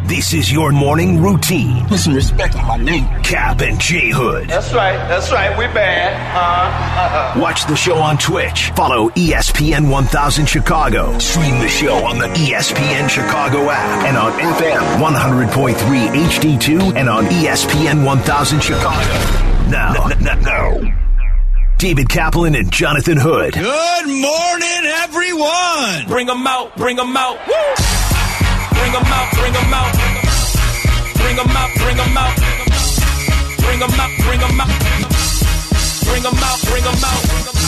This is your morning routine. Put some respect on my name. Cap and J Hood. That's right, we bad. Watch the show on Twitch. Follow ESPN 1000 Chicago. Stream the show on the ESPN Chicago app and on FM 100.3 HD2 and on ESPN 1000 Chicago. Now. David Kaplan and Jonathan Hood. Good morning, everyone. Bring them out. Woo! Bring them out. Bring them out. Bring them out. Bring them out. Bring them out. Bring them out. Bring them out. Bring them out. Bring them out.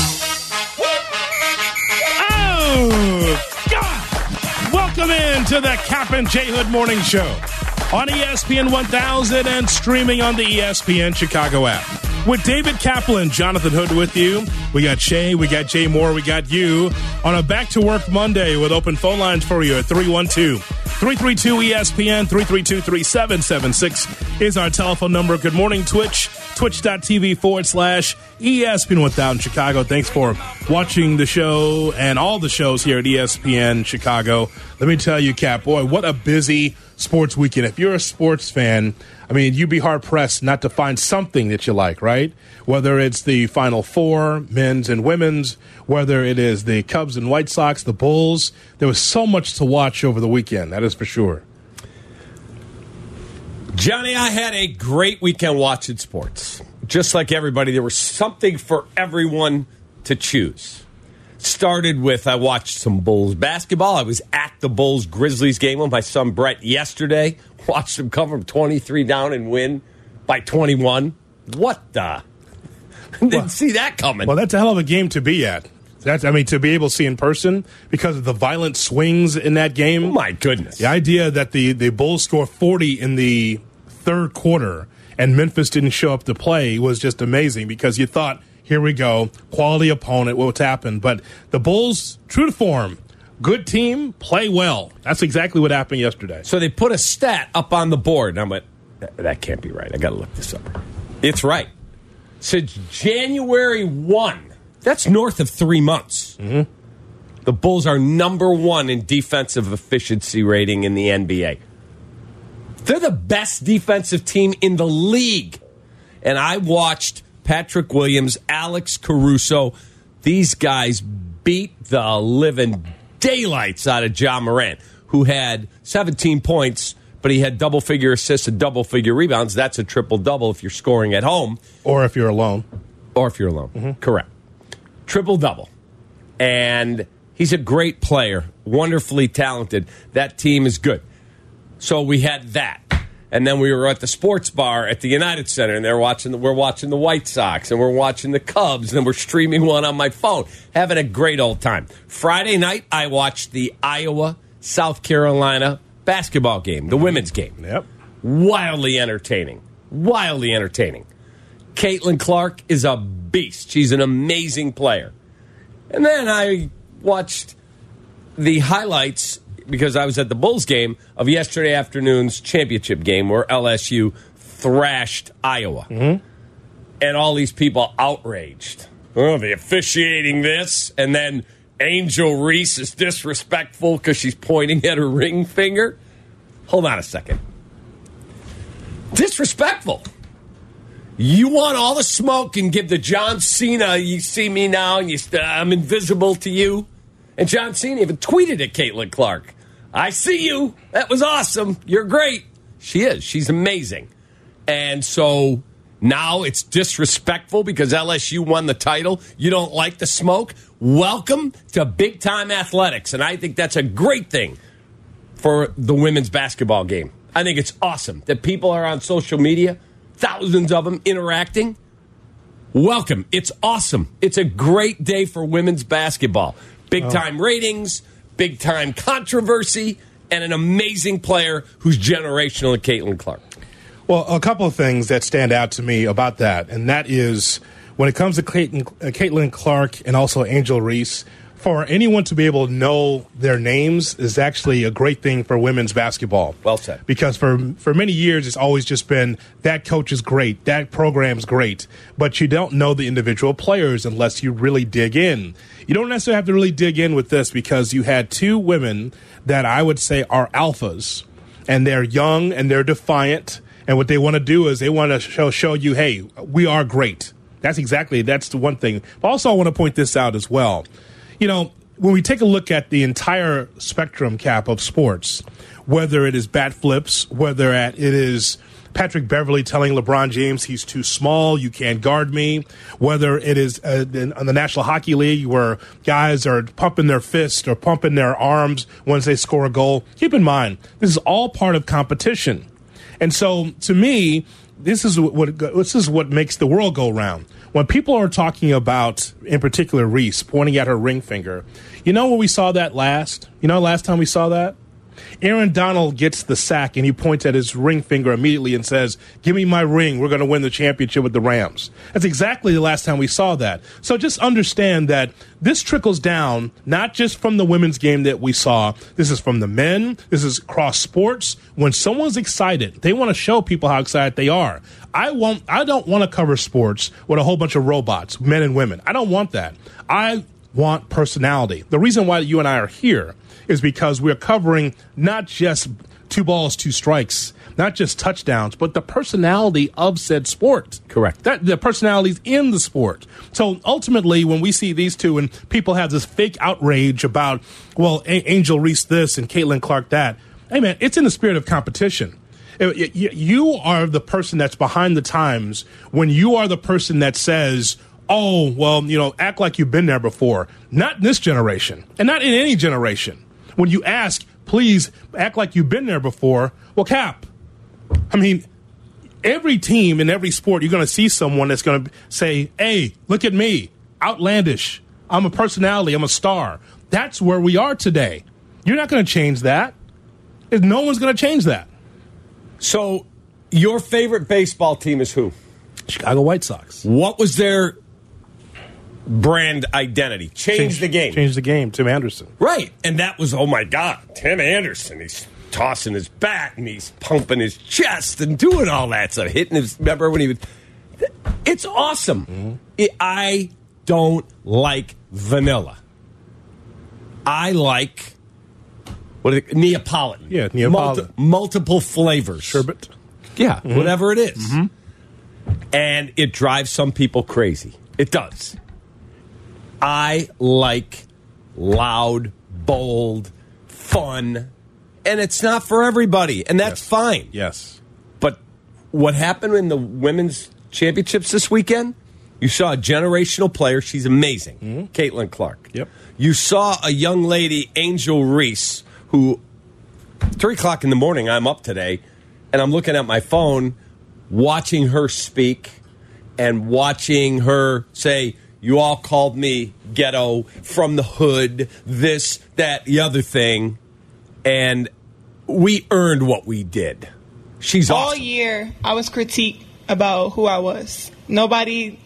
Oh, God. Welcome in to the Cap and J Hood Morning Show on ESPN 1000 and streaming on the ESPN Chicago app. With David Kaplan, Jonathan Hood with you. We got Shay, we got Jay Moore, we got you on a back-to-work Monday with open phone lines for you at 312-332-ESPN, 332-3776 is our telephone number. Good morning, Twitch, twitch.tv/ESPN 1000 Chicago. Thanks for watching the show and all the shows here at ESPN Chicago. Let me tell you, Cap, boy, what a busy sports weekend. If you're a sports fan, I mean, you'd be hard-pressed not to find something that you like, right? Whether it's the Final Four, men's and women's, whether it is the Cubs and White Sox, the Bulls. There was so much to watch over the weekend, that is for sure. Johnny, I had a great weekend watching sports. Just like everybody, there was something for everyone to choose. Started with, I watched some Bulls basketball. I was at the Bulls-Grizzlies game with my son Brett yesterday. Watched them come from 23 down and win by 21. What the? Didn't see that coming. Well, that's a hell of a game to be at. To be able to see in person because of the violent swings in that game. Oh, my goodness. The idea that the Bulls score 40 in the third quarter and Memphis didn't show up to play was just amazing because you thought, here we go, quality opponent, what's happened. But the Bulls, true to form, good team, play well. That's exactly what happened yesterday. So they put a stat up on the board, and I went, that can't be right. I got to look this up. It's right. Since January 1, that's north of 3 months. Mm-hmm. The Bulls are number one in defensive efficiency rating in the NBA. They're the best defensive team in the league. And I watched Patrick Williams, Alex Caruso. These guys beat the living daylights out of Ja Morant, who had 17 points, but he had double-figure assists and double-figure rebounds. That's a triple-double if you're scoring at home. Or if you're alone. Mm-hmm. Correct. Triple-double. And he's a great player, wonderfully talented. That team is good. So we had that. And then we were at the sports bar at the United Center, and we're watching the White Sox, and we're watching the Cubs, and we're streaming one on my phone, having a great old time. Friday night, I watched the Iowa-South Carolina basketball game, the women's game. Yep. Wildly entertaining. Caitlin Clark is a beast. She's an amazing player. And then I watched the highlights, because I was at the Bulls game, of yesterday afternoon's championship game where LSU thrashed Iowa. Mm-hmm. And all these people outraged. Oh, the officiating this. And then Angel Reese is disrespectful because she's pointing at her ring finger. Hold on a second. Disrespectful. You want all the smoke and give the John Cena, you see me now, and I'm invisible to you. And John Cena even tweeted at Caitlin Clark. I see you. That was awesome. You're great. She is. She's amazing. And so now it's disrespectful because LSU won the title. You don't like the smoke? Welcome to big-time athletics. And I think that's a great thing for the women's basketball game. I think it's awesome that people are on social media, thousands of them interacting. Welcome. It's awesome. It's a great day for women's basketball. Big-time ratings, big-time controversy, and an amazing player who's generational in Caitlin Clark. Well, a couple of things that stand out to me about that, and that is when it comes to Caitlin Clark and also Angel Reese, for anyone to be able to know their names is actually a great thing for women's basketball. Well said. Because for many years, it's always just been that coach is great, that program's great, but you don't know the individual players unless you really dig in. You don't necessarily have to really dig in with this because you had two women that I would say are alphas and they're young and they're defiant. And what they want to do is they want to show you, hey, we are great. That's the one thing. But also I want to point this out as well. You know, when we take a look at the entire spectrum, Cap, of sports, whether it is bat flips, whether it is Patrick Beverley telling LeBron James he's too small, you can't guard me, whether it is in the National Hockey League where guys are pumping their fist or pumping their arms once they score a goal, keep in mind, this is all part of competition. And so, to me, this is what makes the world go round. When people are talking about, in particular, Reese pointing at her ring finger, you know where we saw that last? You know last time we saw that? Aaron Donald gets the sack, and he points at his ring finger immediately and says, give me my ring. We're going to win the championship with the Rams. That's exactly the last time we saw that. So just understand that this trickles down not just from the women's game that we saw. This is from the men. This is cross sports. When someone's excited, they want to show people how excited they are. I don't want to cover sports with a whole bunch of robots, men and women. I don't want that. I want personality. The reason why you and I are here is because we're covering not just 2 balls, 2 strikes, not just touchdowns, but the personality of said sport. Correct. The personalities in the sport. So ultimately, when we see these two and people have this fake outrage about, well, Angel Reese this and Caitlin Clark that, hey, man, it's in the spirit of competition. You are the person that's behind the times when you are the person that says, oh, well, act like you've been there before. Not in this generation and not in any generation. When you ask, please act like you've been there before. Well, Cap, I mean, every team in every sport, you're going to see someone that's going to say, hey, look at me, outlandish. I'm a personality. I'm a star. That's where we are today. You're not going to change that. No one's going to change that. So your favorite baseball team is who? Chicago White Sox. What was their brand identity? Change the game. Change the game. Tim Anderson. Right. And that was, oh, my God, Tim Anderson. He's tossing his bat and he's pumping his chest and doing all that stuff. Hitting his, remember when he was, it's awesome. Mm-hmm. I don't like vanilla. I like Neapolitan. Yeah, Neapolitan. Multiple flavors. Sherbet. Yeah, whatever it is. Mm-hmm. And it drives some people crazy. It does. I like loud, bold, fun, and it's not for everybody, and that's fine. Yes. But what happened in the women's championships this weekend, you saw a generational player. She's amazing. Caitlin Clark. Yep. You saw a young lady, Angel Reese, who 3 o'clock in the morning, I'm up today, and I'm looking at my phone, watching her speak and watching her say, you all called me ghetto, from the hood, this, that, the other thing, and we earned what we did. She's awesome. All year, I was critiqued about who I was. Nobody,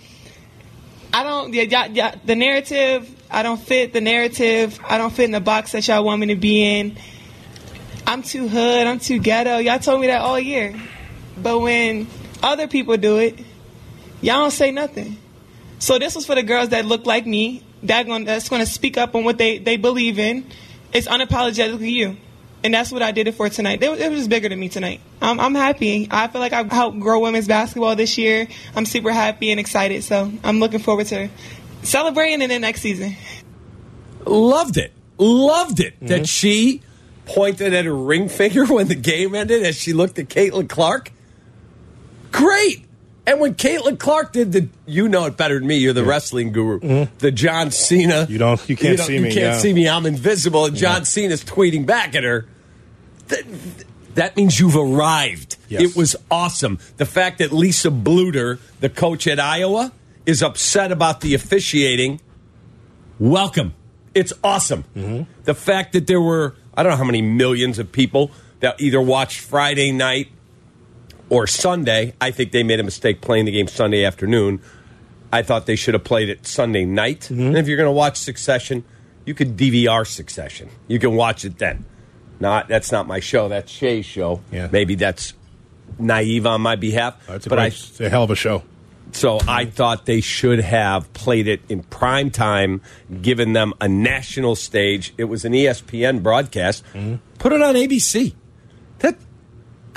the narrative, I don't fit the narrative. I don't fit in the box that y'all want me to be in. I'm too hood. I'm too ghetto. Y'all told me that all year. But when other people do it, y'all don't say nothing. So this was for the girls that look like me, that's going to speak up on what they believe in. It's unapologetically you. And that's what I did it for tonight. It was bigger than me tonight. I'm happy. I feel like I helped grow women's basketball this year. I'm super happy and excited. So I'm looking forward to celebrating in the next season. Loved it. That she pointed at her ring finger when the game ended as she looked at Caitlin Clark. Great. And when Caitlin Clark did you know it better than me, you're the wrestling guru, the John Cena. You can't see me. You can't see me, I'm invisible. And John Cena's tweeting back at her. That means you've arrived. Yes. It was awesome. The fact that Lisa Bluter, the coach at Iowa, is upset about the officiating, welcome. It's awesome. Mm-hmm. The fact that there were, I don't know how many millions of people that either watched Friday night or Sunday. I think they made a mistake playing the game Sunday afternoon. I thought they should have played it Sunday night. Mm-hmm. And if you're going to watch Succession, you could DVR Succession. You can watch it then. That's not my show. That's Shay's show. Yeah. Maybe that's naive on my behalf. It's a hell of a show. So I thought they should have played it in prime time, given them a national stage. It was an ESPN broadcast. Mm-hmm. Put it on ABC.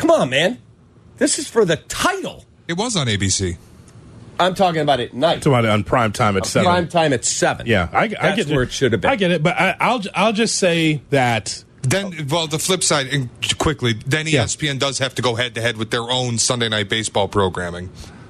Come on, man. This is for the title. It was on ABC. I'm talking about it at night. Talking about it on prime time at 7. Prime time at 7. Yeah, I That's get where it should have been. I get it, but I'll just say that. Then, well, the flip side, and quickly, then ESPN does have to go head-to-head with their own Sunday Night Baseball programming.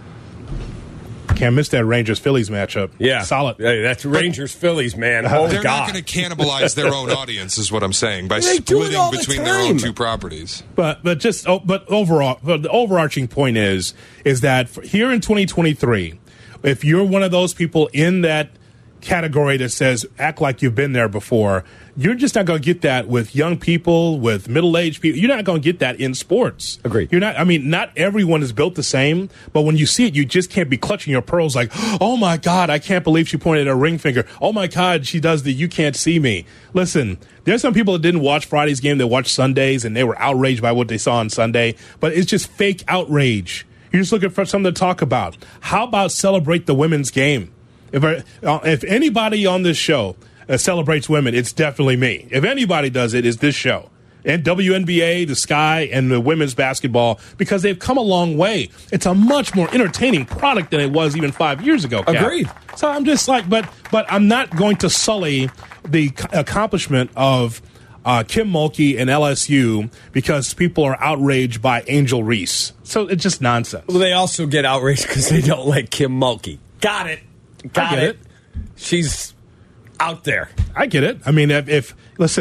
Can't miss that Rangers-Phillies matchup. Yeah. Solid. Hey, that's Rangers-Phillies, man. Oh, They're God. not going to cannibalize their own audience, is what I'm saying, by They do it splitting all the between their own time. 2 properties. But overall, the overarching point is that here in 2023, if you're one of those people in that category that says act like you've been there before, you're just not going to get that with young people, with middle-aged people. You're not going to get that in sports. Agreed. You're not. I mean, not everyone is built the same, but when you see it, you just can't be clutching your pearls like, oh my God, I can't believe she pointed at her ring finger. Oh my God, she does the you can't see me. Listen, there's some people that didn't watch Friday's game, that watched Sundays, and they were outraged by what they saw on Sunday, but it's just fake outrage. You're just looking for something to talk about. How about celebrate the women's game? If anybody on this show celebrates women, it's definitely me. If anybody does it, it's this show. And WNBA, the Sky, and the women's basketball, because they've come a long way. It's a much more entertaining product than it was even 5 years ago, Cap. Agreed. So I'm just like, but I'm not going to sully the accomplishment of Kim Mulkey and LSU because people are outraged by Angel Reese. So it's just nonsense. Well, they also get outraged because they don't like Kim Mulkey. Got it. Got it. She's out there. I get it. I mean, if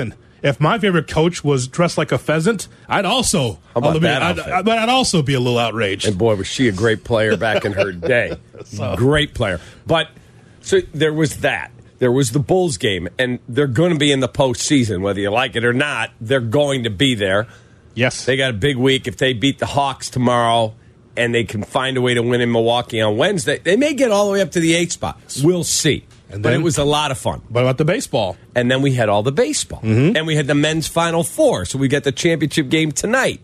my favorite coach was dressed like a pheasant, I'd also How about that outfit? I'd also be a little outraged. And boy, was she a great player back in her day. Great player. But so there was that. There was the Bulls game, and they're going to be in the postseason, whether you like it or not. They're going to be there. Yes, They got a big week. If they beat the Hawks tomorrow and they can find a way to win in Milwaukee on Wednesday, they may get all the way up to the 8th spot. We'll see. And But then- it was a lot of fun. What about the baseball? And then we had all the baseball. And we had the men's Final Four. So we got the championship game tonight.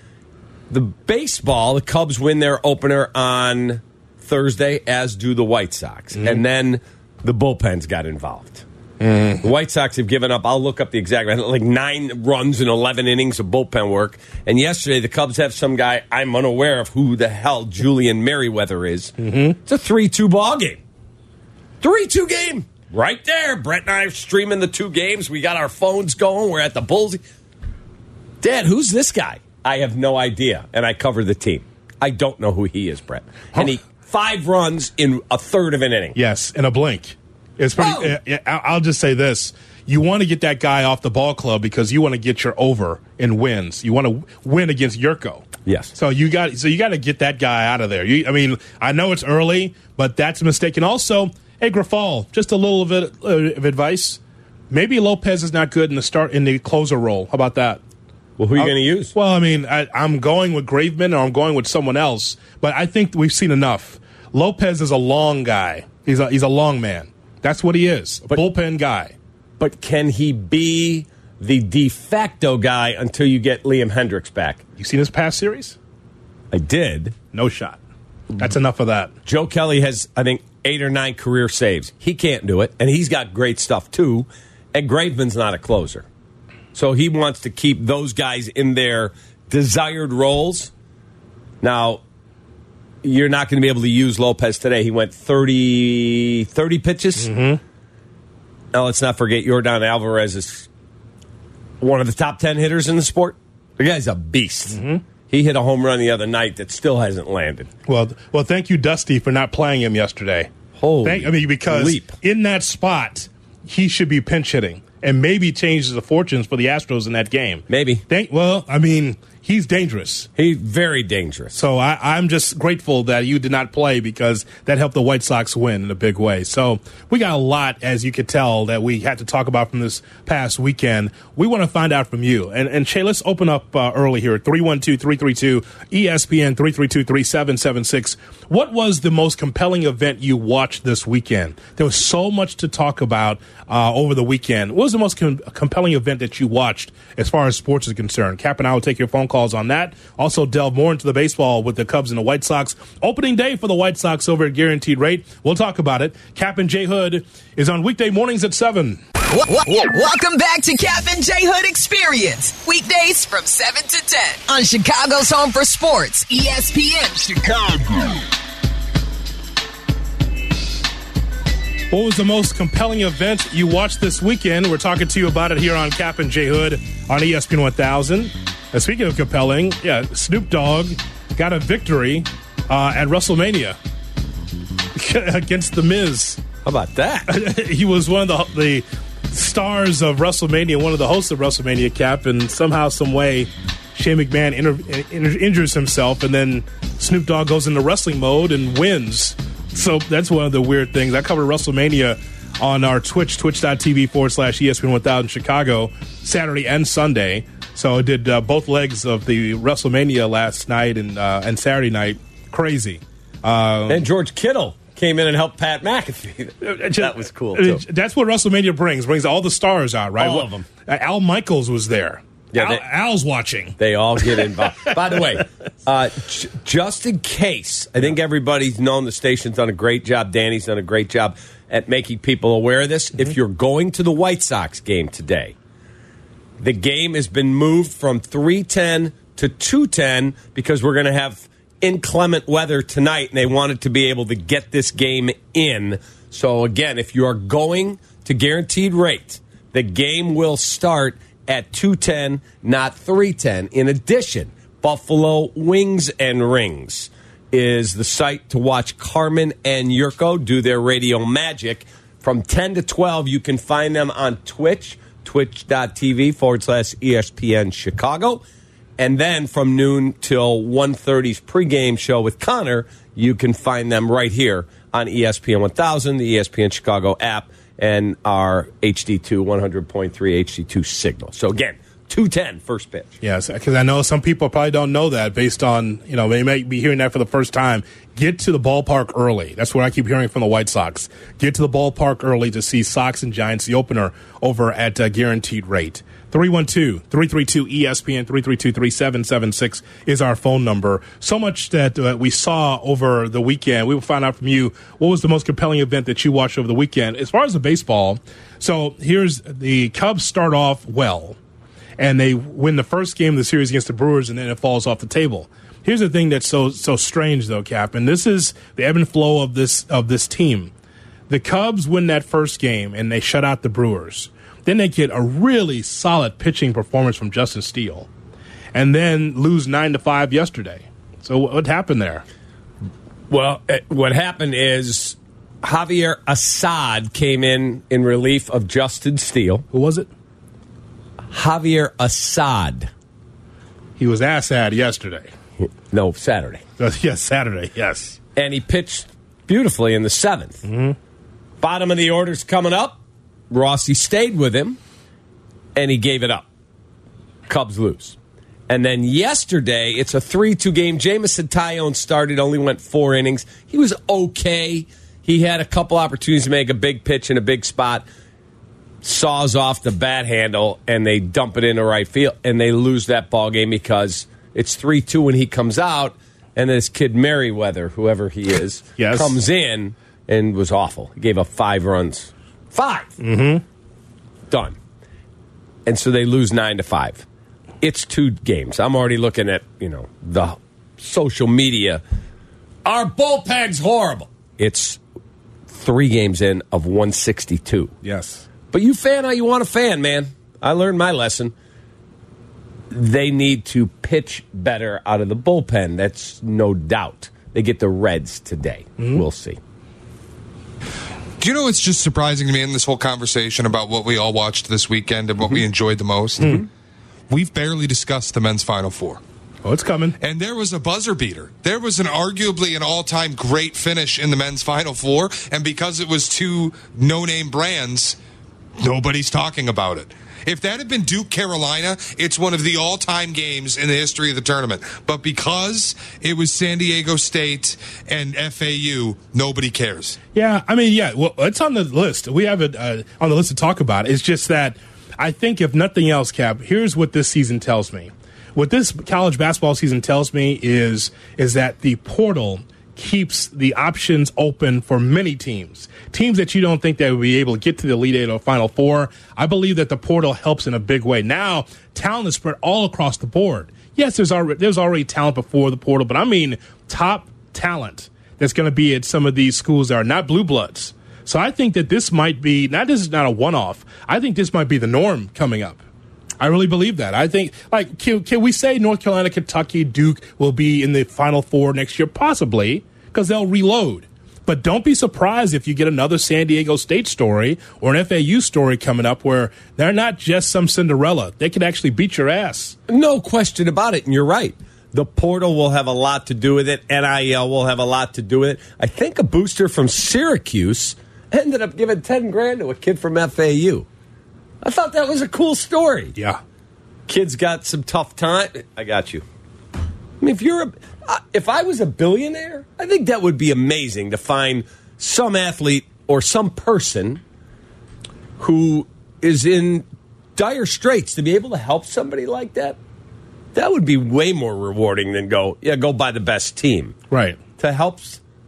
The baseball, the Cubs win their opener on Thursday, as do the White Sox. And then the bullpens got involved. The White Sox have given up, I'll look up the exact, like 9 runs in 11 innings of bullpen work. And yesterday, the Cubs have some guy, I'm unaware of who the hell Julian Merriweather is. It's a 3-2 ball game. 3-2 game. Right there. Brett and I are streaming the 2 games. We got our phones going. We're at the Bulls. Dad, who's this guy? I have no idea. And I cover the team. I don't know who he is, Brett. And he 5 runs in a third of an inning. Yes, in a blink. It's pretty. I'll just say this: you want to get that guy off the ball club because you want to get your over in wins. You want to win against Yurko. Yes. So you got to get that guy out of there. I know it's early, but that's a mistake. And also, hey, Grafal, just a little bit of advice. Maybe Lopez is not good in the closer role. How about that? Well, who are you going to use? Well, I mean, I'm going with Graveman or I'm going with someone else, but I think we've seen enough. Lopez is a long guy. He's a long man. That's what he is, a bullpen guy. But can he be the de facto guy until you get Liam Hendricks back? You seen his past series? I did. No shot. That's enough of that. Joe Kelly has, I think, 8 or 9 career saves. He can't do it, and he's got great stuff, too. And Graveman's not a closer. So he wants to keep those guys in their desired roles. Now, you're not going to be able to use Lopez today. He went 30 pitches. Now, let's not forget Yordan Alvarez is one of the top 10 hitters in the sport. The guy's a beast. He hit a home run the other night that still hasn't landed. Well, thank you, Dusty, for not playing him yesterday. Because leap. in that spot, he should be pinch hitting and maybe changes the fortunes for the Astros in that game. Maybe. He's dangerous. He's very dangerous. So I'm just grateful that you did not play because that helped the White Sox win in a big way. So we got a lot, as you could tell, that we had to talk about from this past weekend. We want to find out from you. And Shay, let's open up early here at 312-332-ESPN, 332-3776. What was the most compelling event you watched this weekend? There was so much to talk about over the weekend. What was the most compelling event that you watched as far as sports is concerned? Cap and I will take your phone phone calls on that. Also delve more into the baseball with the Cubs and the White Sox. Opening day for the White Sox over at Guaranteed Rate. We'll talk about it. Cap and J Hood is on weekday mornings at 7. Welcome back to Cap and J Hood Experience. Weekdays from 7 to 10 on Chicago's Home for Sports, ESPN Chicago. What was the most compelling event you watched this weekend? We're talking to you about it here on Cap and J Hood on ESPN 1000. And speaking of compelling, Snoop Dogg got a victory at WrestleMania against The Miz. How about that? He was one of the stars of WrestleMania, one of the hosts of WrestleMania, Cap, and somehow, some way, Shane McMahon injures himself, and then Snoop Dogg goes into wrestling mode and wins. So that's one of the weird things. I covered WrestleMania on our twitch.tv/ESPN 1000 Chicago, Saturday and Sunday. So I did both legs of the WrestleMania last night and Saturday night. Crazy. And George Kittle came in and helped Pat McAfee. That was cool, too. That's what WrestleMania brings all the stars out, right? All of them. Al Michaels was there. Yeah, Al's watching. They all get involved. By the way, just in case, I think everybody's known the station's done a great job. Danny's done a great job at making people aware of this. Mm-hmm. If you're going to the White Sox game today, the game has been moved from 3:10 to 2:10 because we're going to have inclement weather tonight, and they wanted to be able to get this game in. So, again, if you are going to Guaranteed Rate, the game will start at 2:10, not 3:10. In addition, Buffalo Wings and Rings is the site to watch Carmen and Yurko do their radio magic. From 10 to 12, you can find them on Twitch, twitch.tv/ESPN Chicago. And then from noon till 1:30's pregame show with Connor, you can find them right here on ESPN 1000, the ESPN Chicago app, and our HD2 100.3 HD2 signal. So again, 2:10 first pitch. Yes, because I know some people probably don't know that based on, they may be hearing that for the first time. Get to the ballpark early. That's what I keep hearing from the White Sox. Get to the ballpark early to see Sox and Giants, the opener, over at Guaranteed Rate. 312-332-ESPN, 332-3776 is our phone number. So much that we saw over the weekend. We will find out from you what was the most compelling event that you watched over the weekend. As far as the baseball, so here's the Cubs start off well, and they win the first game of the series against the Brewers, and then it falls off the table. Here's the thing that's so strange, though, Cap, and this is the ebb and flow of this team. The Cubs win that first game, and they shut out the Brewers. Then they get a really solid pitching performance from Justin Steele, and then lose 9-5 yesterday. So what happened there? Well, what happened is Javier Assad came in relief of Justin Steele. Who was it? Javier Assad. He was Assad yesterday. No, Saturday. Yes, Saturday, yes. And he pitched beautifully in the 7th. Mm-hmm. Bottom of the order's coming up. Rossi stayed with him, and he gave it up. Cubs lose. And then yesterday, it's a 3-2 game. Jameson Taillon started, only went 4 innings. He was okay. He had a couple opportunities to make a big pitch in a big spot. Saws off the bat handle, and they dump it into right field, and they lose that ball game because it's 3-2 when he comes out, and this kid Merriweather, whoever he is, yes, comes in and was awful. He gave up 5 runs. 5. Mm-hmm. Done. And so they lose 9-5. It's 2 games. I'm already looking at, the social media. Our bullpen's horrible. It's 3 games in of 162. Yes. But you fan how you want to fan, man. I learned my lesson. They need to pitch better out of the bullpen. That's no doubt. They get the Reds today. Mm-hmm. We'll see. Do you know what's just surprising to me in this whole conversation about what we all watched this weekend and what we enjoyed the most? Mm-hmm. We've barely discussed the men's Final Four. Oh, it's coming. And there was a buzzer beater. There was arguably an all-time great finish in the men's Final Four, and because it was 2 no-name brands, nobody's talking about it. If that had been Duke, Carolina, it's one of the all-time games in the history of the tournament. But because it was San Diego State and FAU, nobody cares. Yeah, well, it's on the list. We have it on the list to talk about. It's just that I think if nothing else, Cap, here's what this season tells me. What this college basketball season tells me is that the portal keeps the options open for many teams that you don't think they would be able to get to the Elite Eight or Final Four. I believe that the portal helps in a big way. Now, talent is spread all across the board. Yes, there's already talent before the portal, but I mean top talent that's going to be at some of these schools that are not blue bloods. So I think that this might be, this is not a one-off. I think this might be the norm coming up. I really believe that. I think, like, can we say North Carolina, Kentucky, Duke will be in the Final Four next year? Possibly, because they'll reload. But don't be surprised if you get another San Diego State story or an FAU story coming up where they're not just some Cinderella. They can actually beat your ass. No question about it, and you're right. The portal will have a lot to do with it. NIL will have a lot to do with it. I think a booster from Syracuse ended up giving $10,000 to a kid from FAU. I thought that was a cool story. Yeah. Kid's got some tough time. I got you. I mean, if I was a billionaire, I think that would be amazing to find some athlete or some person who is in dire straits to be able to help somebody like that. That would be way more rewarding than go buy the best team. Right. To help.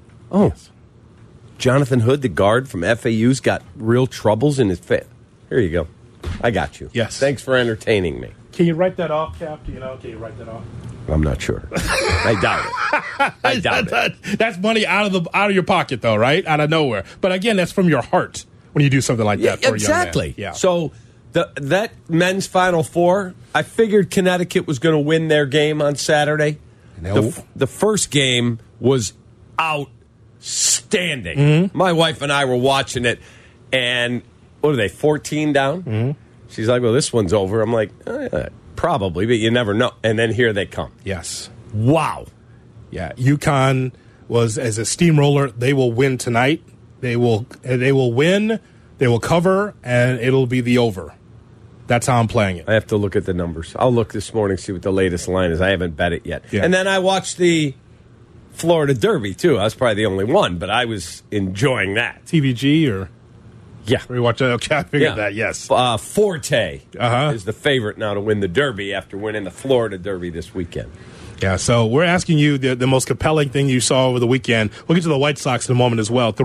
Jonathan Hood, the guard from FAU's got real troubles in his face. Here you go. I got you. Yes. Thanks for entertaining me. Can you write that off, Cap? Can you write that off? I'm not sure. I doubt it. That's money out of your pocket, though, right? Out of nowhere. But again, that's from your heart when you do something like that for exactly. a young man. Yeah. So that men's Final Four, I figured Connecticut was going to win their game on Saturday. The first game was outstanding. Mm-hmm. My wife and I were watching it, and what are they, 14 down? Mm-hmm. She's like, well, this one's over. I'm like, probably, but you never know. And then here they come. Yes. Wow. Yeah. UConn was as a steamroller. They will win tonight. They will win. They will cover, and it'll be the over. That's how I'm playing it. I have to look at the numbers. I'll look this morning, see what the latest line is. I haven't bet it yet. Yeah. And then I watched the Florida Derby, too. I was probably the only one, but I was enjoying that. TVG or? Yeah. We watched that. Okay, I figured that, yes. Forte is the favorite now to win the Derby after winning the Florida Derby this weekend. Yeah, so we're asking you the most compelling thing you saw over the weekend. We'll get to the White Sox in a moment as well.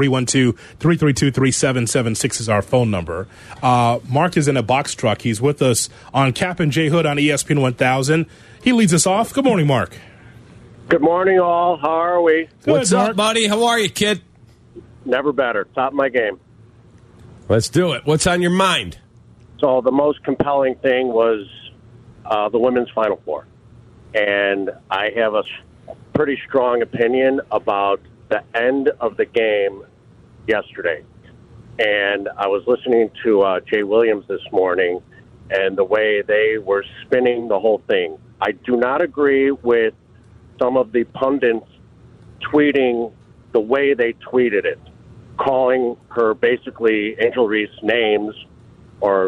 312-332-3776 is our phone number. Mark is in a box truck. He's with us on Cap and J Hood on ESPN 1000. He leads us off. Good morning, Mark. Good morning, all. How are we? What's up, buddy? How are you, kid? Never better. Top of my game. Let's do it. What's on your mind? So the most compelling thing was the women's Final Four. And I have a pretty strong opinion about the end of the game yesterday. And I was listening to Jay Williams this morning and the way they were spinning the whole thing. I do not agree with some of the pundits tweeting the way they tweeted it, calling her basically Angel Reese names. Or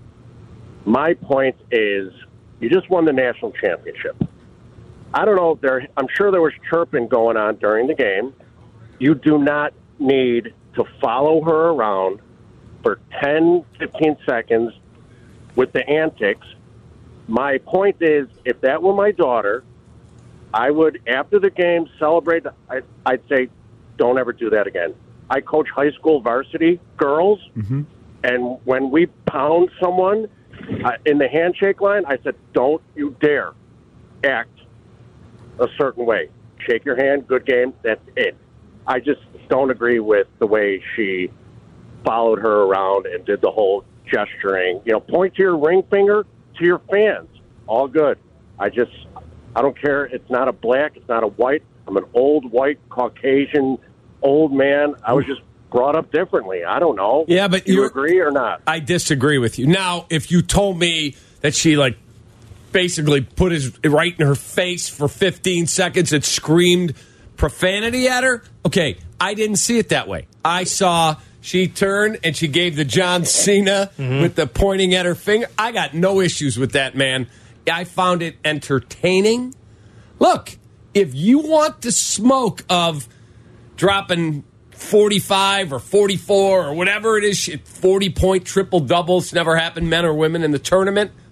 my point is, you just won the national championship. I don't know if I'm sure there was chirping going on during the game. You do not need to follow her around for 10, 15 seconds with the antics. My point is, if that were my daughter, I would, after the game, celebrate. I'd say, don't ever do that again. I coach high school varsity girls, and when we pound someone in the handshake line, I said, don't you dare act a certain way. Shake your hand, good game, that's it. I just don't agree with the way she followed her around and did the whole gesturing. You know, point to your ring finger to your fans. All good. I don't care. It's not a black, it's not a white. I'm an old, white, Caucasian, old man. I was just brought up differently. I don't know. Yeah, but you agree or not? I disagree with you. Now, if you told me that she, basically put his right in her face for 15 seconds and screamed profanity at her, okay, I didn't see it that way. I saw she turned and she gave the John Cena with the pointing at her finger. I got no issues with that, man. I found it entertaining. Look, if you want the smoke of dropping 45 or 44 or whatever it is, 40-point triple doubles, never happened, men or women in the tournament,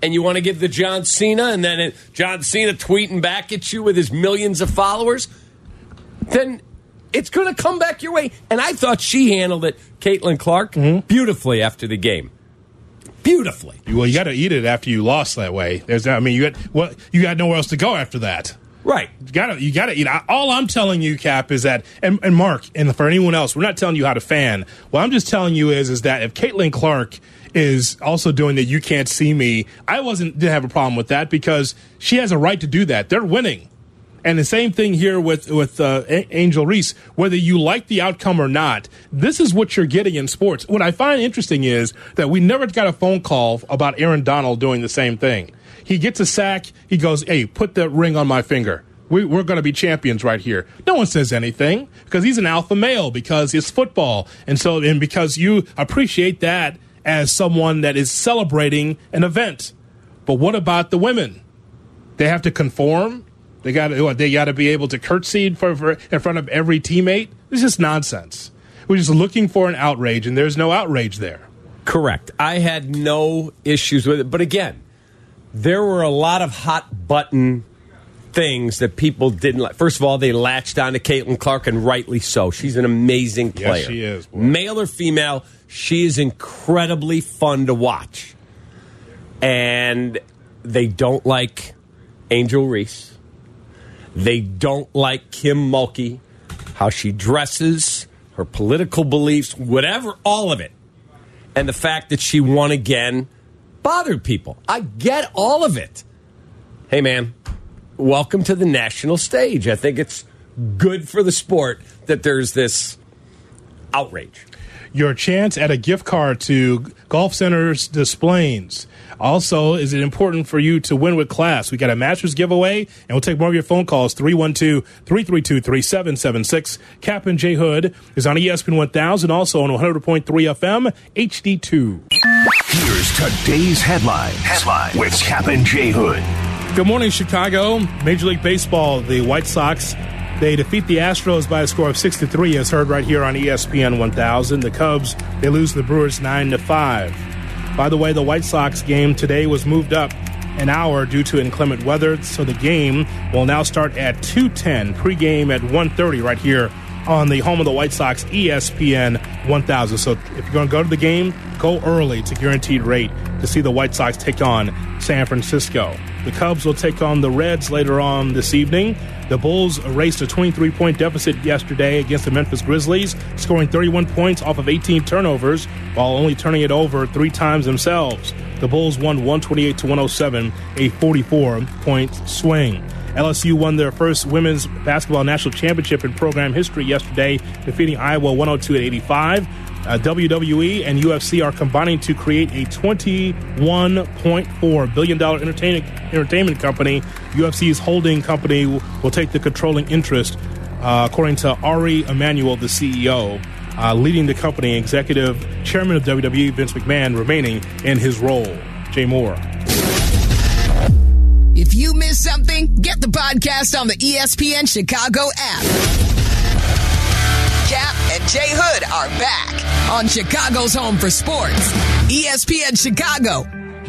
and you want to give the John Cena, and then John Cena tweeting back at you with his millions of followers, then it's going to come back your way. And I thought she handled it, Caitlin Clark, beautifully after the game. Beautifully. Well, you got to eat it after you lost that way. You got nowhere else to go after that. Right. You got to eat. All I'm telling you, Cap, is that, and Mark, and for anyone else, we're not telling you how to fan. What I'm just telling you is that if Caitlin Clark is also doing the "you can't see me," I didn't have a problem with that because she has a right to do that. They're winning. And the same thing here with Angel Reese. Whether you like the outcome or not, this is what you're getting in sports. What I find interesting is that we never got a phone call about Aaron Donald doing the same thing. He gets a sack. He goes, "Hey, put the ring on my finger. We're going to be champions right here." No one says anything because he's an alpha male, because it's football. And because you appreciate that as someone that is celebrating an event. But what about the women? They have to conform. They got to be able to curtsy in front of every teammate. It's just nonsense. We're just looking for an outrage, and there's no outrage there. Correct. I had no issues with it. But again, there were a lot of hot button things that people didn't like. First of all, they latched on to Caitlin Clark, and rightly so. She's an amazing player. Yes, she is. Boy. Male or female, she is incredibly fun to watch. And they don't like Angel Reese. They don't like Kim Mulkey, how she dresses, her political beliefs, whatever, all of it. And the fact that she won again bothered people. I get all of it. Hey, man, welcome to the national stage. I think it's good for the sport that there's this outrage. Your chance at a gift card to Golf Center's Des Plaines. Also, is it important for you to win with class? We got a Masters giveaway, and we'll take more of your phone calls, 312-332-3776. Cap and J Hood is on ESPN 1000, also on 100.3 FM, HD2. Here's today's headlines with Cap and J Hood. Good morning, Chicago. Major League Baseball, the White Sox, they defeat the Astros by a score of 6-3, as heard right here on ESPN 1000. The Cubs, they lose to the Brewers 9-5. By the way, the White Sox game today was moved up an hour due to inclement weather, so the game will now start at 2:10, pregame at 1:30 right here on the home of the White Sox, ESPN 1000. So if you're going to go to the game, go early. It's a guaranteed rate to see the White Sox take on San Francisco. The Cubs will take on the Reds later on this evening. The Bulls erased a 23-point deficit yesterday against the Memphis Grizzlies, scoring 31 points off of 18 turnovers while only turning it over 3 times themselves. The Bulls won 128-107, a 44-point swing. LSU won their first women's basketball national championship in program history yesterday, defeating Iowa 102-85. WWE and UFC are combining to create a $21.4 billion entertainment company. UFC's holding company will take the controlling interest, according to Ari Emanuel, the CEO, leading the company. Executive chairman of WWE, Vince McMahon, remaining in his role. Jay Moore. If you miss something, get the podcast on the ESPN Chicago app. Cap and Jay Hood are back on Chicago's home for sports, ESPN Chicago.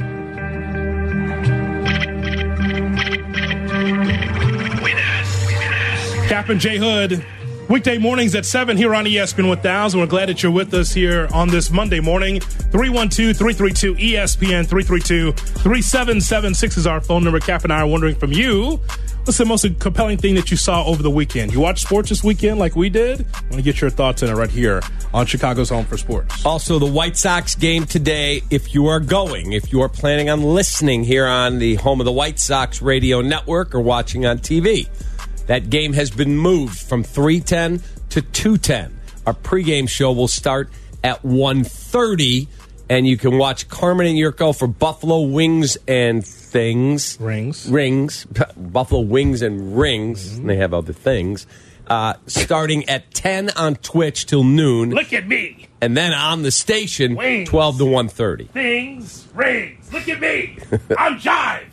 Cap and Jay Hood, weekday mornings at 7 here on ESPN 1000. We're glad that you're with us here on this Monday morning. 312-332-ESPN, 332-3776 is our phone number. Cap and I are wondering from you, what's the most compelling thing that you saw over the weekend? You watched sports this weekend like we did? I want to get your thoughts on it right here on Chicago's Home for Sports. Also, the White Sox game today, if you are planning on listening here on the home of the White Sox radio network or watching on TV, that game has been moved from 3:10 to 2:10. Our pregame show will start at 1:30, and you can watch Carmen and Yurko for Buffalo Wings and Things. Rings. Buffalo Wings and Rings. Mm-hmm. They have other things. Starting at 10 on Twitch till noon. Look at me. And then on the station, Wings. 12 to 1:30. Things, rings. Look at me. I'm Jive.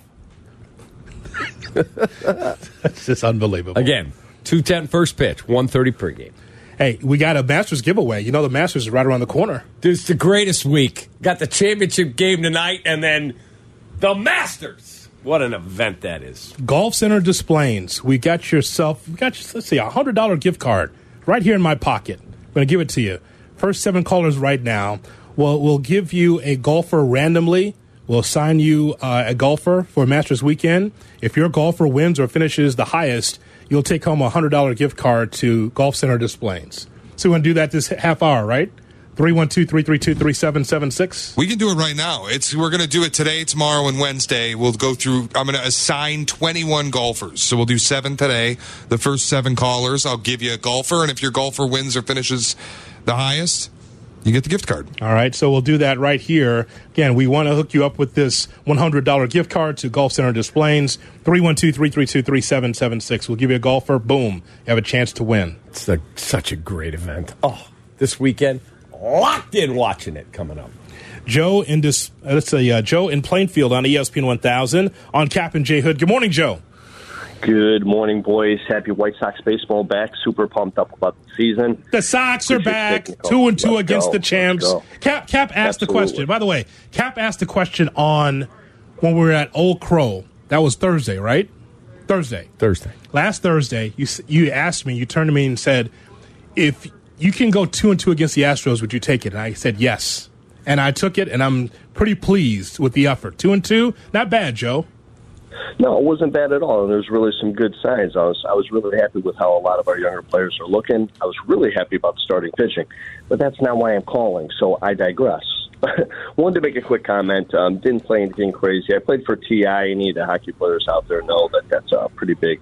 That's just unbelievable. Again, 2:10 first pitch, 1:30 pregame. Hey, we got a Masters giveaway. You know the Masters is right around the corner. Dude, it's the greatest week. Got the championship game tonight, and then The Masters. What an event that is. Golf Center Displays. We got let's see, a $100 gift card right here in my pocket. I'm going to give it to you. First 7 callers right now. We'll give you a golfer randomly. We'll assign you a golfer for Masters weekend. If your golfer wins or finishes the highest, you'll take home a $100 gift card to Golf Center Displays. So we want to do that this half hour, right? 312-332-3776. We can do it right now. We're going to do it today, tomorrow, and Wednesday. We'll go through. I'm going to assign 21 golfers. So we'll do 7 today. The first 7 callers, I'll give you a golfer, and if your golfer wins or finishes the highest, you get the gift card. All right, so we'll do that right here. Again, we want to hook you up with this $100 gift card to Golf Center Displays. 312-332-3776. We'll give you a golfer. Boom. You have a chance to win. It's such a great event. Oh, this weekend. Locked in watching it coming up. Joe in Joe in Plainfield on ESPN 1000 on Cap and J Hood. Good morning, Joe. Good morning, boys. Happy White Sox baseball back. Super pumped up about the season. The Sox are back, 2-2 against the champs. Cap asked the question. By the way, Cap asked the question on when we were at Old Crow. That was Thursday, right? Thursday. Last Thursday, you asked me. You turned to me and said, if you can go 2-2 against the Astros, would you take it? And I said yes. And I took it, and I'm pretty pleased with the effort. 2-2, not bad, Joe. No, it wasn't bad at all. And there's really some good signs. I was really happy with how a lot of our younger players are looking. I was really happy about the starting pitching. But that's not why I'm calling, so I digress. Wanted to make a quick comment. Didn't play anything crazy. I played for TI. Any of the hockey players out there know that that's a pretty big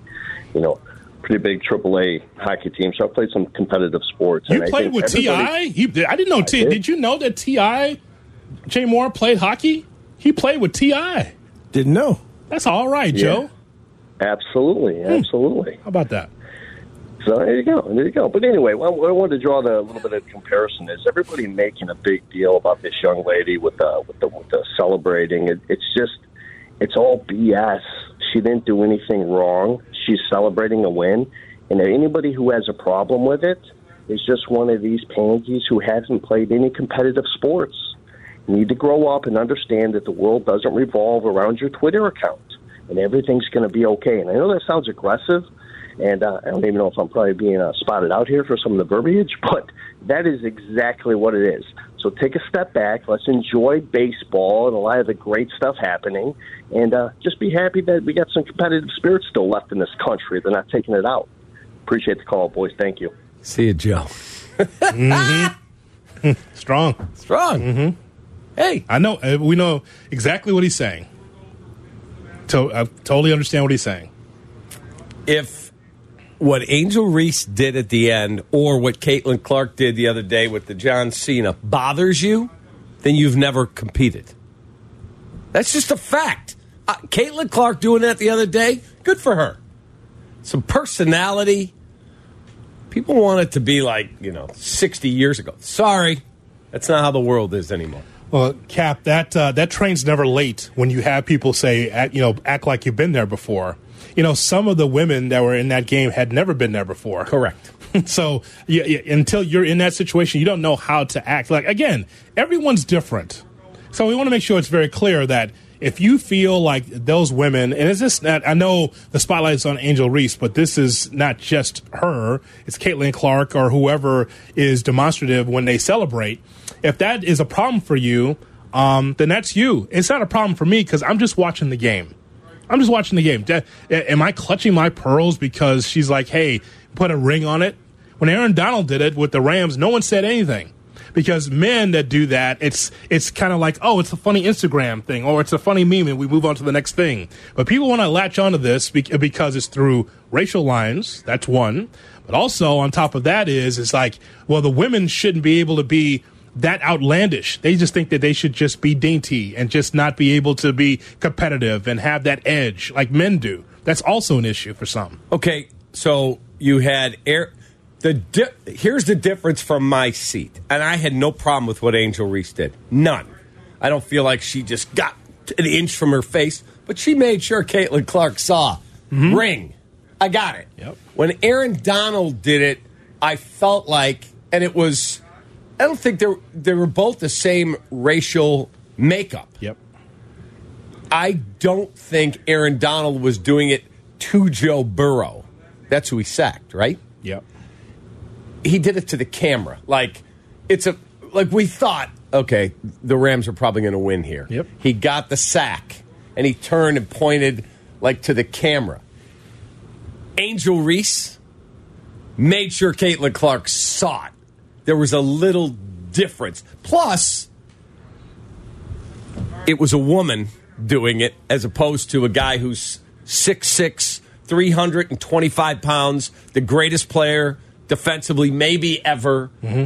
AAA hockey team. So I played some competitive sports. You played with TI? I didn't know TI. Did you know that TI, Jay Moore, played hockey? He played with TI. Didn't know. That's all right, Joe. Absolutely. How about that? So there you go. But anyway, what I wanted to draw a little bit of comparison is everybody making a big deal about this young lady with the celebrating. It's all BS. She didn't do anything wrong. She's celebrating a win. And anybody who has a problem with it is just one of these pansies who hasn't played any competitive sports. You need to grow up and understand that the world doesn't revolve around your Twitter account, and everything's going to be okay. And I know that sounds aggressive, and I don't even know if I'm probably being spotted out here for some of the verbiage, but that is exactly what it is. So take a step back. Let's enjoy baseball and a lot of the great stuff happening, and just be happy that we got some competitive spirit still left in this country. They're not taking it out. Appreciate the call, boys. Thank you. See you, Joe. Mm-hmm. Strong. Mm-hmm. Hey. I know. We know exactly what he's saying. I totally understand what he's saying. If what Angel Reese did at the end or what Caitlin Clark did the other day with the John Cena bothers you, then you've never competed. That's just a fact. Caitlin Clark doing that the other day, good for her. Some personality. People want it to be like, 60 years ago. Sorry, that's not how the world is anymore. Well, Cap, that train's never late when you have people say, act like you've been there before. Some of the women that were in that game had never been there before. Correct. So until you're in that situation, you don't know how to act. Like, again, everyone's different. So we want to make sure it's very clear that if you feel like those women, and it's just not, I know the spotlight's on Angel Reese, but this is not just her. It's Caitlin Clark or whoever is demonstrative when they celebrate. If that is a problem for you, then that's you. It's not a problem for me because I'm just watching the game. Am I clutching my pearls because she's like, hey, put a ring on it? When Aaron Donald did it with the Rams, no one said anything. Because men that do that, it's kind of like, oh, it's a funny Instagram thing, or it's a funny meme, and we move on to the next thing. But people want to latch onto this because it's through racial lines. That's one. But also on top of that it's like, well, the women shouldn't be able to be that outlandish. They just think that they should just be dainty and just not be able to be competitive and have that edge like men do. That's also an issue for some. Okay, so you had here's the difference from my seat, and I had no problem with what Angel Reese did. None. I don't feel like she just got an inch from her face, but she made sure Caitlin Clark saw ring. I got it. Yep. When Aaron Donald did it, I felt like, and it was, I don't think they were both the same racial makeup. Yep. I don't think Aaron Donald was doing it to Joe Burrow. That's who he sacked, right? Yep. He did it to the camera. Like we thought, okay, the Rams are probably going to win here. Yep. He got the sack, and he turned and pointed to the camera. Angel Reese made sure Caitlin Clark saw it. There was a little difference. Plus, it was a woman doing it as opposed to a guy who's 6'6", 325 pounds, the greatest player defensively maybe ever. Mm-hmm.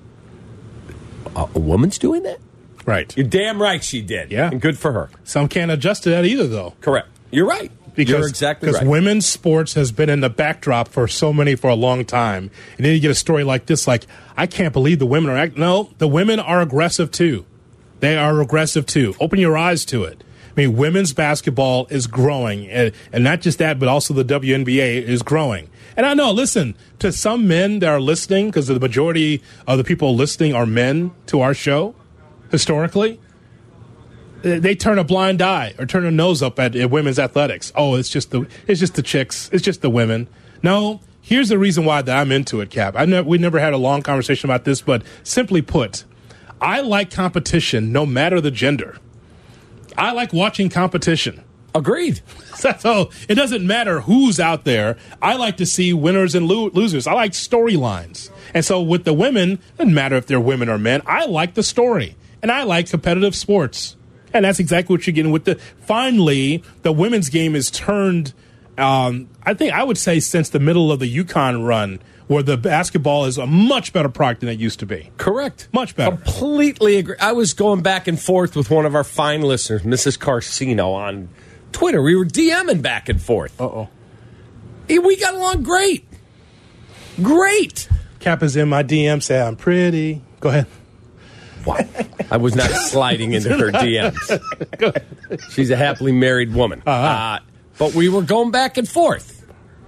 A woman's doing that? Right. You're damn right she did. Yeah. And good for her. Some can't adjust to that either, though. Correct. You're right. You're exactly right. Because women's sports has been in the backdrop for a long time. And then you get a story like this, like, I can't believe the women are no, the women are aggressive too. They are aggressive too. Open your eyes to it. I mean, women's basketball is growing. And not just that, but also the WNBA is growing. And I know, listen, to some men that are listening, because the majority of the people listening are men to our show, historically, they turn a blind eye or turn a nose up at women's athletics. Oh, it's just the chicks. It's just the women. No, here's the reason why that I'm into it, Cap. We never had a long conversation about this, but simply put, I like competition no matter the gender. I like watching competition. Agreed. So it doesn't matter who's out there. I like to see winners and losers. I like storylines. And so with the women, it doesn't matter if they're women or men. I like the story. And I like competitive sports. And that's exactly what you're getting with finally, the women's game is turned, I think I would say since the middle of the UConn run, where the basketball is a much better product than it used to be. Correct. Much better. Completely agree. I was going back and forth with one of our fine listeners, Mrs. Carcino, on Twitter. We were DMing back and forth. Uh-oh. We got along great. Great. Cap is in my DM, say I'm pretty. Go ahead. Wow. I was not sliding into her DMs. Go ahead. She's a happily married woman. Uh-huh. But we were going back and forth.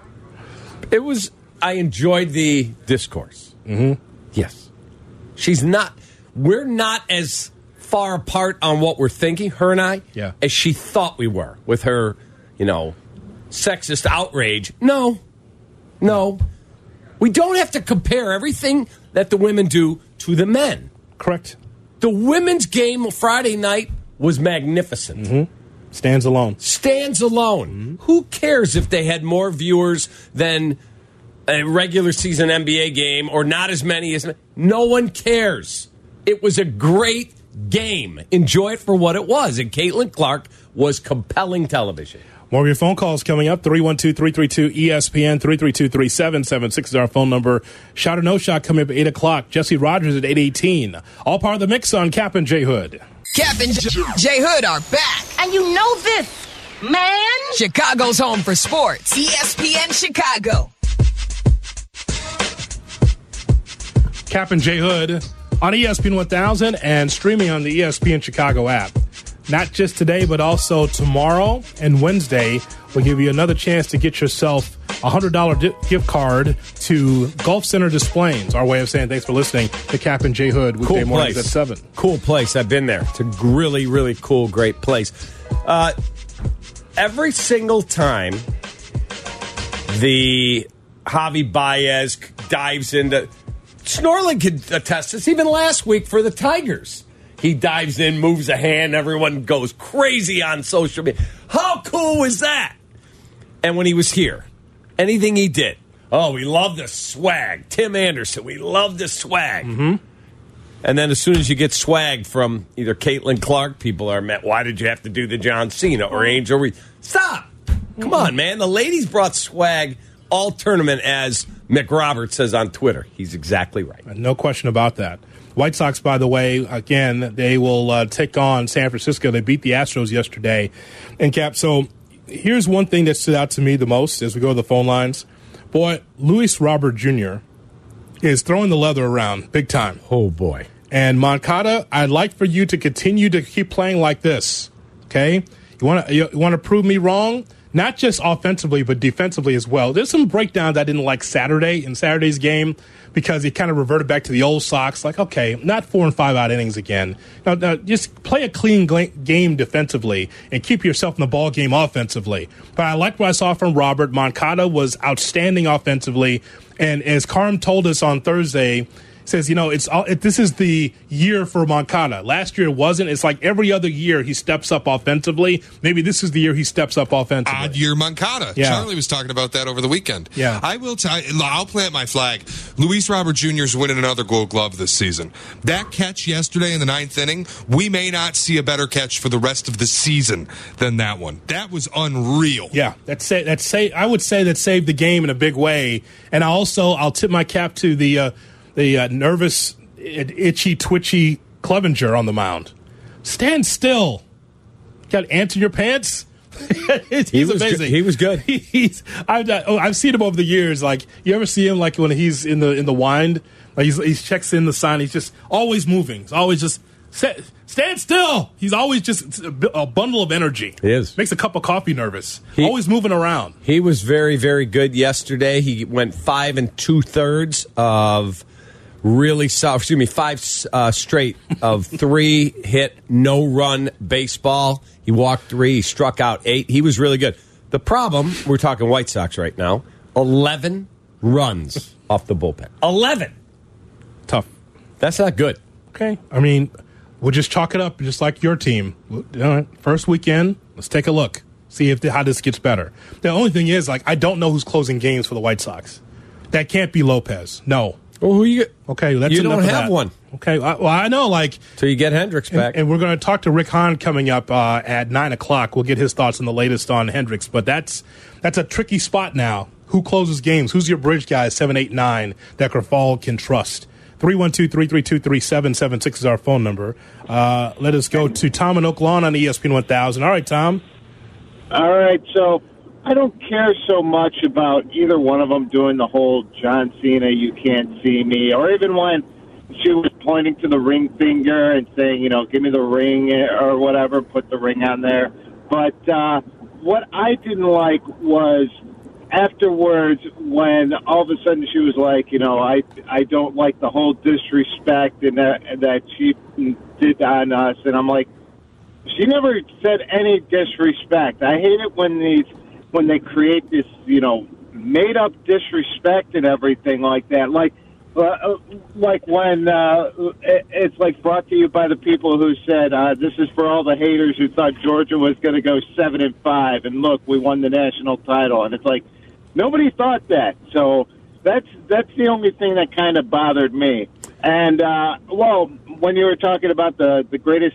I enjoyed the discourse. Mm-hmm. Yes. We're not as far apart on what we're thinking, her and I, as she thought we were with her, sexist outrage. No. We don't have to compare everything that the women do to the men. Correct. The women's game Friday night was magnificent. Mm-hmm. Stands alone. Mm-hmm. Who cares if they had more viewers than a regular season NBA game or not as many as... No one cares. It was a great game. Enjoy it for what it was. And Caitlin Clark was compelling television. More of your phone calls coming up. 312-332-ESPN, 332-3776 is our phone number. Shot or no shot coming up at 8 o'clock. Jesse Rogers at 8:18. All part of the mix on Cap and J Hood. Cap and J Hood are back. And you know this, man. Chicago's home for sports. ESPN Chicago. Cap and J Hood on ESPN 1000 and streaming on the ESPN Chicago app. Not just today, but also tomorrow and Wednesday, we'll give you another chance to get yourself a $100 gift card to Gulf Center Displays. Our way of saying thanks for listening to Cap and J Hood weekday mornings at 7. Cool place. I've been there. It's a really, really cool, great place. Every single time the Javi Baez dives into... Snorling could attest this even last week for the Tigers. He dives in, moves a hand, everyone goes crazy on social media. How cool was that? And when he was here, anything he did, we love the swag. Tim Anderson, we love the swag. Mm-hmm. And then as soon as you get swag from either Caitlin Clark, people are met, why did you have to do the John Cena or Angel Reese? Stop! Come on, man. The ladies brought swag all tournament, as Mick Roberts says on Twitter. He's exactly right. No question about that. White Sox, by the way, again, they will take on San Francisco. They beat the Astros yesterday. And, Cap, so here's one thing that stood out to me the most as we go to the phone lines. Boy, Luis Robert Jr. is throwing the leather around big time. Oh, boy. And, Moncada, I'd like for you to continue to keep playing like this, okay? You want to prove me wrong? not just offensively, but defensively as well. There's some breakdowns I didn't like in Saturday's game, because he kind of reverted back to the old Sox. Like, okay, not 4 and 5 out innings again. Now, just play a clean game defensively and keep yourself in the ball game offensively. But I liked what I saw from Robert. Moncada was outstanding offensively. And as Carm told us on Thursday, says, this is the year for Moncada. Last year it wasn't. It's like every other year he steps up offensively. Maybe this is the year he steps up offensively. Odd year Moncada. Yeah. Charlie was talking about that over the weekend. Yeah. I'll plant my flag. Luis Robert Jr. is winning another Gold Glove this season. That catch yesterday in the 9th inning, we may not see a better catch for the rest of the season than that one. That was unreal. Yeah, I would say that saved the game in a big way. And I'll tip my cap to the nervous, itchy, twitchy Clevenger on the mound. Stand still. Got ants in your pants? He's amazing. He was good. I've seen him over the years. Like, you ever see him like when he's in the wind? Like he checks in the sign. He's just always moving. He's always just stand still. He's always just a bundle of energy. He is. Makes a cup of coffee nervous. Always moving around. He was very, very good yesterday. He went 5 2/3 of really solid. 5 straight of 3 hit, no run baseball. He walked 3. He struck out 8. He was really good. The problem, we're talking White Sox right now, 11 runs off the bullpen. 11. Tough. That's not good. Okay. I mean, we'll just chalk it up, just like your team. First weekend, let's take a look. See how this gets better. The only thing is, I don't know who's closing games for the White Sox. That can't be Lopez. No. Well, who you? Okay, that's you enough don't of have that. one. Okay, well, I know, till you get Hendricks back, and we're going to talk to Rick Hahn coming up at 9:00. We'll get his thoughts on the latest on Hendricks, but that's a tricky spot now. Who closes games? Who's your bridge guy? 789 that Grafal can trust. 312-332-3776 is our phone number. Let us go to Tom in Oak Lawn on ESPN 1000. All right, Tom. All right, so I don't care so much about either one of them doing the whole John Cena, you can't see me, or even when she was pointing to the ring finger and saying, give me the ring or whatever, put the ring on there. But what I didn't like was afterwards when all of a sudden she was like, I don't like the whole disrespect and that she did on us. And I'm like, she never said any disrespect. I hate it when they create this, made up disrespect and everything like that. Like when it's brought to you by the people who said, this is for all the haters who thought Georgia was going to go 7-5, and look, we won the national title. And it's like, nobody thought that. So that's the only thing that kind of bothered me. And, when you were talking about the greatest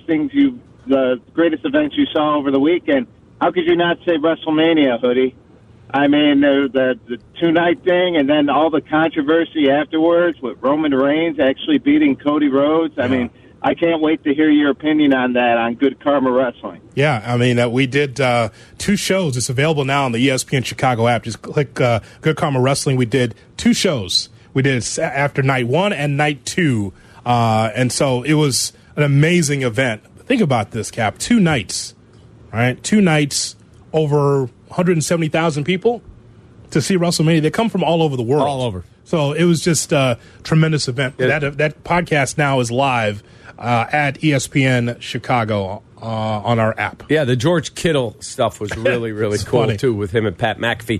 events you saw over the weekend, how could you not say WrestleMania, Hoodie? I mean, the 2-night thing, and then all the controversy afterwards with Roman Reigns actually beating Cody Rhodes. I mean, I can't wait to hear your opinion on that on Good Karma Wrestling. Yeah, I mean, we did 2 shows. It's available now on the ESPN Chicago app. Just click Good Karma Wrestling. We did 2 shows. We did it after night 1 and night 2. And so it was an amazing event. Think about this, Cap. 2 nights, right? 2 nights, over 170,000 people to see WrestleMania. They come from all over the world. All over. So it was just a tremendous event. Yeah. That podcast now is live at ESPN Chicago on our app. Yeah, the George Kittle stuff was really, really cool, funny, too, with him and Pat McAfee.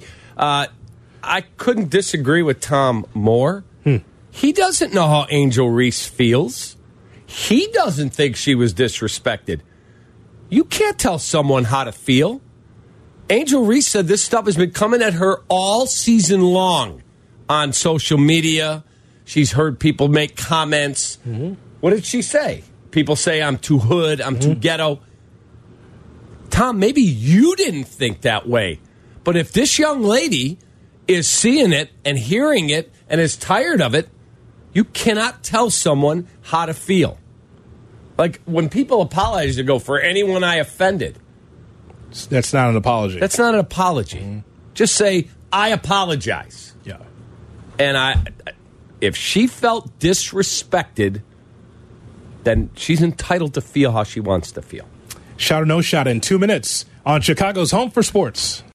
I couldn't disagree with Tom more. He doesn't know how Angel Reese feels. He doesn't think she was disrespected. You can't tell someone how to feel. Angel Reese said this stuff has been coming at her all season long on social media. She's heard people make comments. Mm-hmm. What did she say? People say, I'm too hood, I'm too ghetto. Tom, maybe you didn't think that way. But if this young lady is seeing it and hearing it and is tired of it, you cannot tell someone how to feel. Like when people apologize, they go, for anyone I offended. That's not an apology. That's not an apology. Mm-hmm. Just say, I apologize. Yeah. And if she felt disrespected, then she's entitled to feel how she wants to feel. Shot or no shot in 2 minutes on Chicago's Home for Sports.